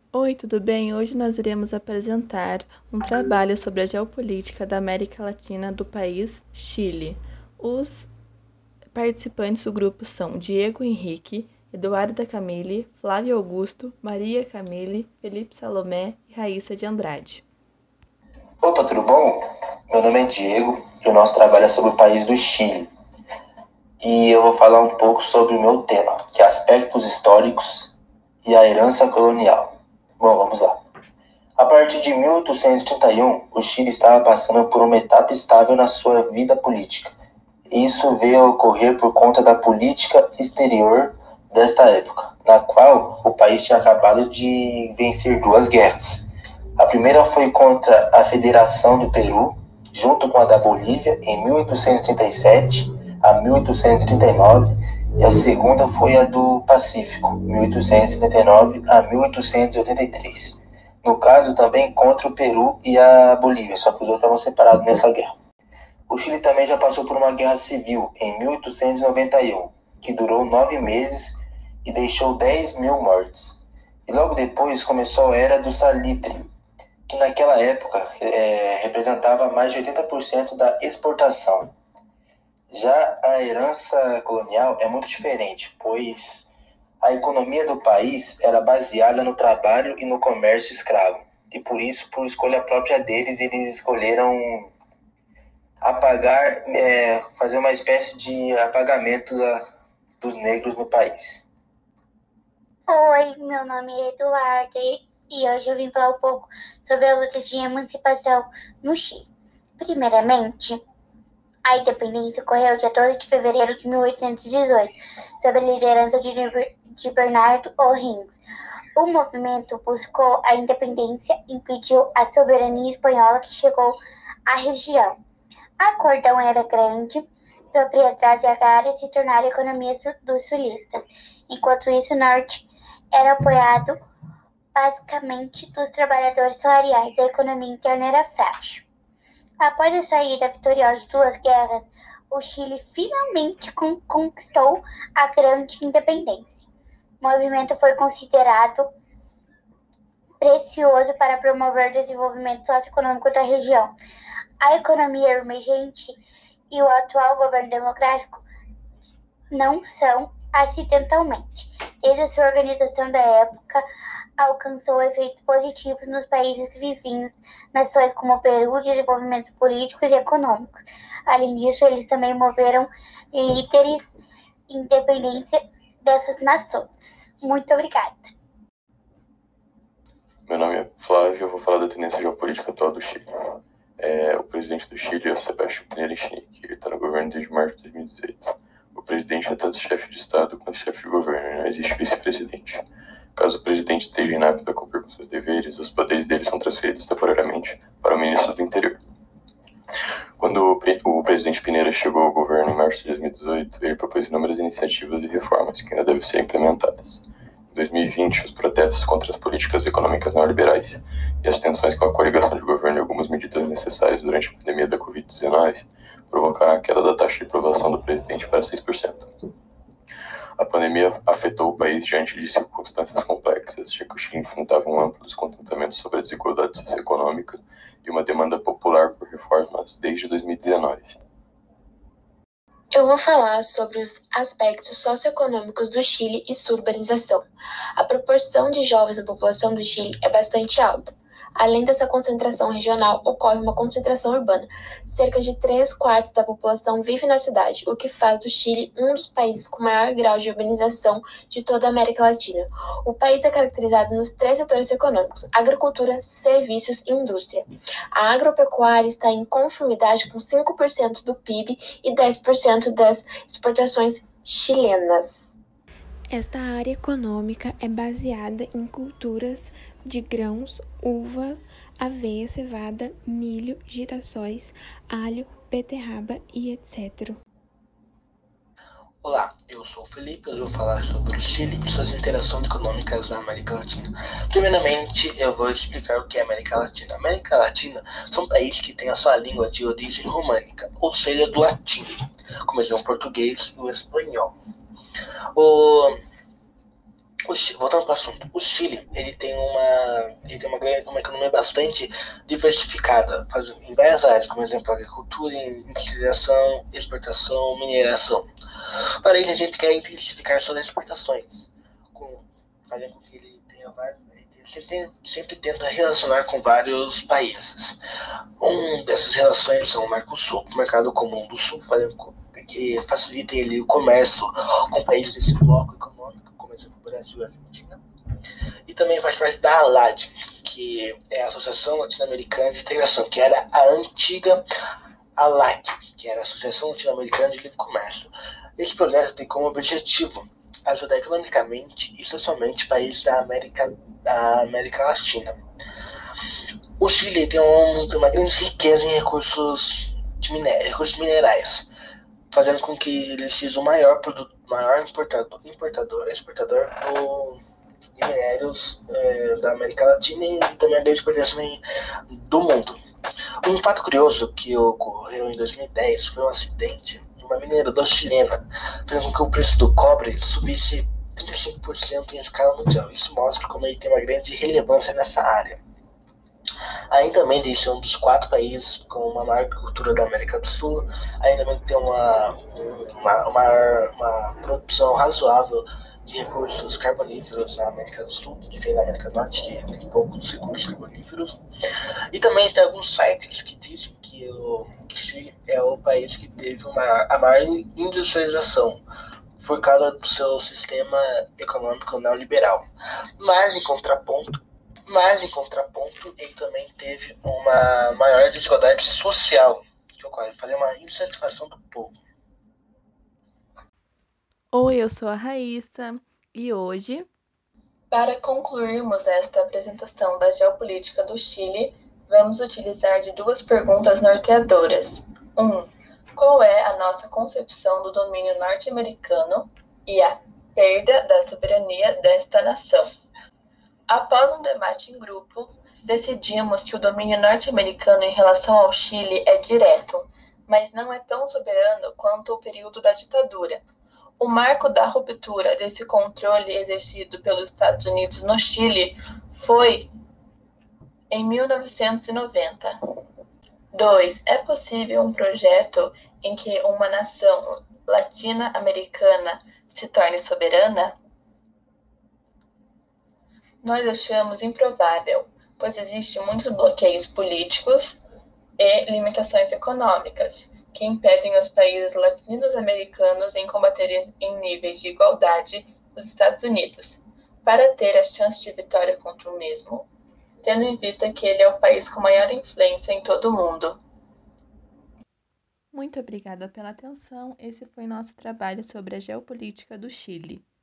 Oi, tudo bem? Hoje nós iremos apresentar um trabalho sobre a geopolítica da América Latina do país Chile. Os participantes do grupo são Diego Henrique, Eduarda Camille, Flávio Augusto, Maria Camille, Felipe Salomé e Raíssa de Andrade. Opa, tudo bom? Meu nome é Diego e o nosso trabalho é sobre o país do Chile. E eu vou falar um pouco sobre o meu tema, que é aspectos históricos e a herança colonial. Bom, vamos lá. A partir de 1831, o Chile estava passando por uma etapa estável na sua vida política. E isso veio a ocorrer por conta da política exterior desta época, na qual o país tinha acabado de vencer duas guerras. A primeira foi contra a Federação do Peru, junto com a da Bolívia, em 1837 a 1839, e a segunda foi a do Pacífico, 1879 a 1883. No caso, também contra o Peru e a Bolívia, só que os outros estavam separados nessa guerra. O Chile também já passou por uma guerra civil em 1891, que durou 9 meses e deixou 10 mil mortes. E logo depois começou a Era do Salitre, que naquela época representava mais de 80% da exportação. Já a herança colonial é muito diferente, pois a economia do país era baseada no trabalho e no comércio escravo. E por isso, por escolha própria deles, eles escolheram apagar, fazer uma espécie de apagamento dos negros no país. Oi, meu nome é Eduarda e hoje eu vim falar um pouco sobre a luta de emancipação no Chile. Primeiramente, a independência ocorreu dia 12 de fevereiro de 1818, sob a liderança de Bernardo O'Higgins. O movimento buscou a independência e impediu a soberania espanhola que chegou à região. A cordão era grande, propriedade agrária se tornaram a economia dos sulistas. Enquanto isso, o norte era apoiado basicamente dos trabalhadores salariais. A economia interna era frágil. Após a saída vitoriosa de duas guerras, o Chile finalmente conquistou a grande independência. O movimento foi considerado precioso para promover o desenvolvimento socioeconômico da região. A economia emergente e o atual governo democrático não são acidentalmente. Desde a sua organização da época, alcançou efeitos positivos nos países vizinhos, nações como o Peru, desenvolvimentos políticos e econômicos. Além disso, eles também moveram líderes de independência dessas nações. Muito obrigada. Meu nome é Flávio e eu vou falar da tendência geopolítica atual do Chile. O presidente do Chile é o Sebastião Pinera Echenique, ele está no governo desde março de 2018. O presidente é tanto chefe de Estado quanto chefe de governo, não existe vice-presidente. Caso o presidente esteja inapto a cumprir com seus deveres, os poderes dele são transferidos temporariamente para o ministro do Interior. Quando o presidente Pinera chegou ao governo em março de 2018, ele propôs inúmeras iniciativas e reformas que ainda devem ser implementadas. Em 2020, os protestos contra as políticas econômicas neoliberais e as tensões com a coligação de governo e algumas medidas necessárias durante a pandemia da Covid-19 provocaram a queda da taxa de aprovação do presidente para 6%. A pandemia afetou o país diante de circunstâncias complexas, já que o Chile enfrentava um amplo descontentamento sobre a desigualdade socioeconômica e uma demanda popular por reformas desde 2019. Eu vou falar sobre os aspectos socioeconômicos do Chile e sua urbanização. A proporção de jovens na população do Chile é bastante alta. Além dessa concentração regional, ocorre uma concentração urbana. Cerca de 3/4 da população vive na cidade, o que faz do Chile um dos países com maior grau de urbanização de toda a América Latina. O país é caracterizado nos 3 setores econômicos: agricultura, serviços e indústria. A agropecuária está em conformidade com 5% do PIB e 10% das exportações chilenas. Esta área econômica é baseada em culturas de grãos, uva, aveia, cevada, milho, girassóis, alho, beterraba e etc. Olá, eu sou o Felipe, eu vou falar sobre o Chile e suas interações econômicas na América Latina. Primeiramente, eu vou explicar o que é América Latina. A América Latina são países que têm a sua língua de origem românica, ou seja, do latim, como o português e o espanhol. Voltando para o assunto, o Chile ele tem uma economia bastante diversificada, em várias áreas, como exemplo agricultura, industrialização, exportação, mineração. Para isso, a gente quer intensificar suas exportações, fazendo com que ele tenha sempre tenta relacionar com vários países. Dessas relações são o Mercosul, o Mercado Comum do Sul, que facilita ele o comércio com países desse bloco econômico, como exemplo o Brasil e a Argentina. E também faz parte da ALAD, que é a Associação Latino-Americana de Integração, que era a antiga ALAC, que era a Associação Latino-Americana de Livre Comércio. Esse projeto tem como objetivo ajudar economicamente e socialmente países da América Latina. O Chile tem uma grande riqueza em recursos minerais, fazendo com que ele seja o maior exportador de minérios da América Latina e também a grande exportação do mundo. Um fato curioso que ocorreu em 2010 foi um acidente numa mineradora chilena, fazendo com que o preço do cobre subisse 35% em escala mundial. Isso mostra como ele tem uma grande relevância nessa área. Além também de ser um dos 4 países com uma maior agricultura da América do Sul, ainda também tem uma produção razoável de recursos carboníferos na América do Sul, diferente da América do Norte, que tem poucos recursos carboníferos. E também tem alguns sites que dizem que o Chile é o país que teve a maior industrialização por causa do seu sistema econômico neoliberal. Mas, em contraponto, ele também teve uma maior desigualdade social que ocorre, fazer uma insatisfação do povo. Oi, eu sou a Raíssa e hoje, para concluirmos esta apresentação da geopolítica do Chile, vamos utilizar de 2 perguntas norteadoras. 1. Qual é a nossa concepção do domínio norte-americano e a perda da soberania desta nação? Após um debate em grupo, decidimos que o domínio norte-americano em relação ao Chile é direto, mas não é tão soberano quanto o período da ditadura. O marco da ruptura desse controle exercido pelos Estados Unidos no Chile foi em 1990. 2. É possível um projeto em que uma nação latino-americana se torne soberana? Nós achamos improvável, pois existem muitos bloqueios políticos e limitações econômicas que impedem os países latino-americanos em combater em níveis de igualdade os Estados Unidos, para ter a chance de vitória contra o mesmo, tendo em vista que ele é o país com maior influência em todo o mundo. muito obrigada pela atenção. Esse foi nosso trabalho sobre a geopolítica do Chile.